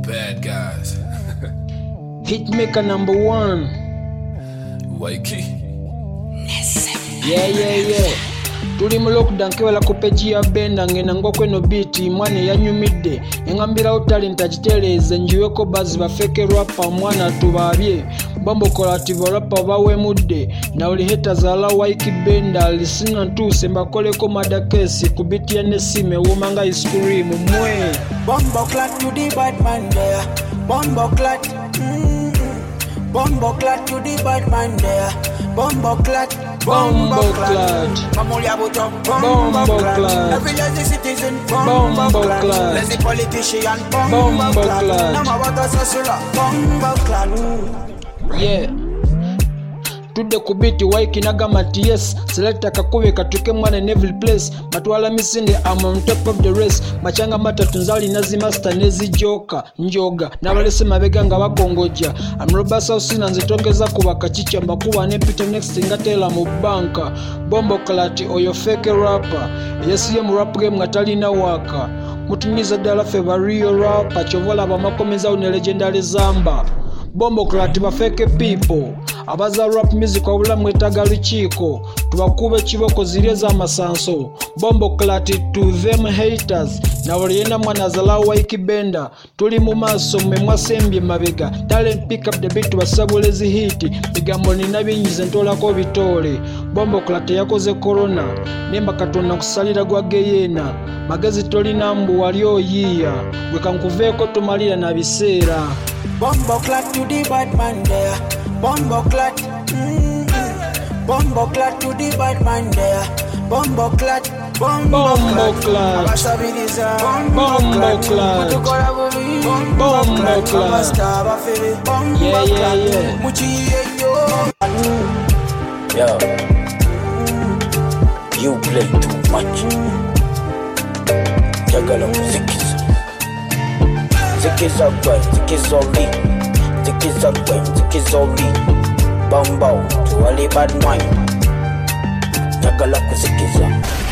bad guys. Hitmaker number one. Waiki. Yeah. Tuli mu lockdown kewala ku page ya Benda ngena ngokweno beat mwana yanyumidde engambira talent agiteleze njiweko bazi bafeke rapper mwana tubabye Bombo Collative rapper bawemudde na oli haters ala Waiki Benda lisinga ntuse mbakoleko madakesi ku beat ya Nesime womanga iskuri mwe Bombo clat to the bad man there Bombo clat Bombo clat to the bad man there Bombo clat Bombo clat Mamulia buto Bombo clat Every lazy citizen Bombo clat Lazy politician Bombo clat Nama wata sasula Bombo clat Yeah Tudde kubiti Waiki nagamati yes Selecta kakube katuke mwana in every place Matwala misinde I'm on top of the race Machanga matatu nzali nazi master nezi joka Njoga Nabalese mabega nga bakongoja Amroba sausi na nzitongeza kubaka chicha mbakuwa nepita next ingatela mubanka Bombo Clat oyo fake rapper Yesi ye mrap game ngatali na waka Mutumiza dala real rapper Chovola bamakomeza une legendary zamba Bombo Clat ba fake people abaza rap music wabula mwetaga luchiko tubakube chiboko zireza amasanso Bombo Clat to them haters na walienda mwana zala Waiki Benda tuli mu maso memwasembye mabega talent pick up the beat basabulezi hit bigambo nina binyize ntola ko bitole Bombo Clat yakoze corona nemba katona kusalira gwa geyena magezi toli nambu walio yiya wekankuveko tumalira na biseera Bombo Clat to the bad man there Bombo Clat Bombo Clat to the bad man there Bombo Clat Bombo Clat Abasabiriza Bombo Clat Tukora bubi Bombo Clat Abastaba fere Yeah Muchiye yo Yo, you play too much. Jagala muzikis. Zikis are right, zikis are lit. Zikis are right, zikis are lit. Bambao, to Ali bad mind. Jagala muzikis.